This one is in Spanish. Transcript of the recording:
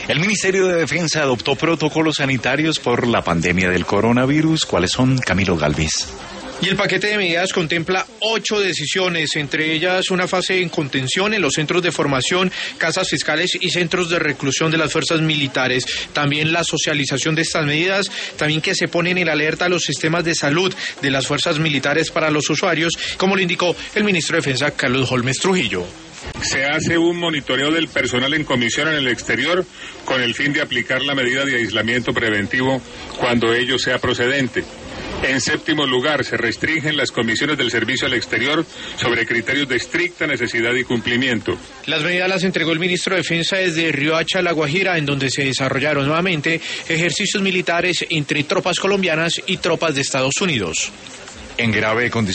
El Ministerio de Defensa adoptó protocolos sanitarios por la pandemia del coronavirus. ¿Cuáles son? Camilo Galvis. Y el paquete de medidas contempla 8 decisiones, entre ellas una fase en contención en los centros de formación, casas fiscales y centros de reclusión de las fuerzas militares. También la socialización de estas medidas, también que se ponen en alerta los sistemas de salud de las fuerzas militares para los usuarios, como lo indicó el ministro de Defensa, Carlos Holmes Trujillo. Se hace un monitoreo del personal en comisión en el exterior con el fin de aplicar la medida de aislamiento preventivo cuando ello sea procedente. En séptimo lugar, se restringen las comisiones del servicio al exterior sobre criterios de estricta necesidad y cumplimiento. Las medidas las entregó el ministro de Defensa desde Riohacha, La Guajira, en donde se desarrollaron nuevamente ejercicios militares entre tropas colombianas y tropas de Estados Unidos. En grave condición